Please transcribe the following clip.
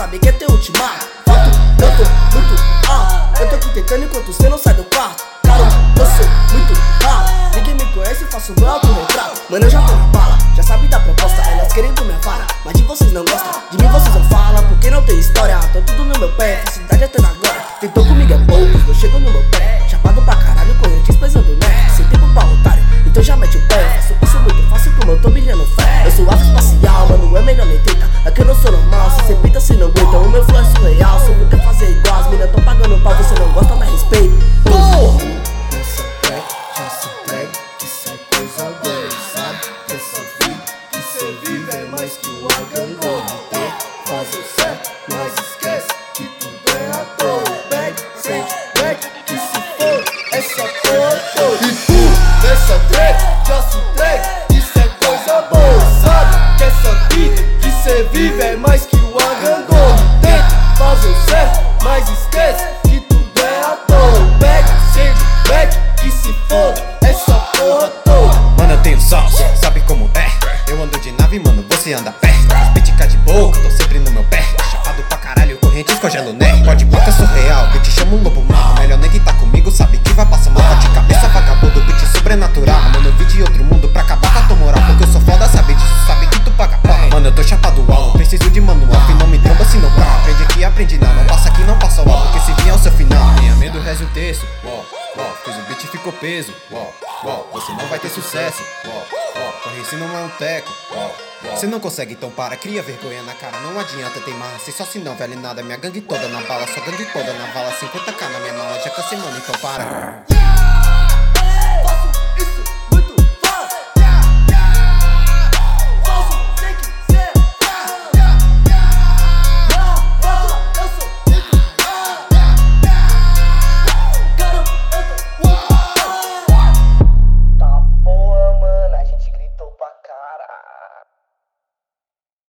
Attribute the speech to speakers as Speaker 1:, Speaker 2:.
Speaker 1: sabe que é teu ultimato. Fato, eu tô muito alto. Eu tô aqui tentando enquanto cê não sai do quarto. Caramba, eu sou muito raro. Ninguém me conhece, faço meu autorretrato. Mano, eu já tô na bala, já sabe da proposta. Elas querendo minha vara, mas de vocês não gostam. De mim vocês não falam, porque não tem história. Tô tudo no meu pé, facilidade até agora. Tentou comigo é poucos, não chego no meu pé. Chapado pra caralho, corrente pesando, né? Sem tempo pra otário, então já mete o pé. Faço isso muito fácil como eu tô brilhando fé. Eu sou ave espacial, mano, é melhor nem tenta. É que eu não sou normal, se cê pinta, cê não aguenta. O meu flow é surreal, só não quer fazer igual. As minas tão pagando pau, você não gosta, mas respeita.
Speaker 2: Nessa track, já se entrega, que isso é coisa boa, sabe? Que essa vida que cê vive é mais que o agangô. Tem que fazer o certo, mas esquece que tudo é à toa. Back, sente, back, que se for, essa porra toda. E tu, nessa track, já se entrega, isso é coisa boa, sabe? Que essa vida que cê vive é mais que o agangô. Tem que fazer o certo, mas esquece que tudo é à toa. Back, sente, back, que se foda, essa porra toda.
Speaker 3: Mano, eu tenho salsa, sabe como é? Eu ando de nave, mano, você anda perto. Pitica de boca, tô sempre no meu pé. Chapado pra caralho, correntes congelo, né? Pode paca surreal, que te chama um lobo mal. Melhor nem que tá comigo, sabe que vai passar mal. De cabeça vagabundo, beat sobrenatural. Mano, eu vim de outro mundo pra acabar com a tua moral. Porque eu sou foda, sabe disso, sabe que tu paga pau. Mano, eu tô chapado ao, não preciso de manual. Que não me tromba se não pá. Aprende aqui, aprende não. Não passa aqui, não passa o ar. Porque se vier o seu final, tenha medo, reze o texto. Fez o beat e ficou peso. Você não vai ter sucesso. Corre se não é um teco. Você não consegue, então para, cria vergonha na cara. Não adianta teimar, sei só se não vale nada. Minha gangue toda na bala, só gangue toda na vala. 50k na minha mala, já cansei, mano, então para.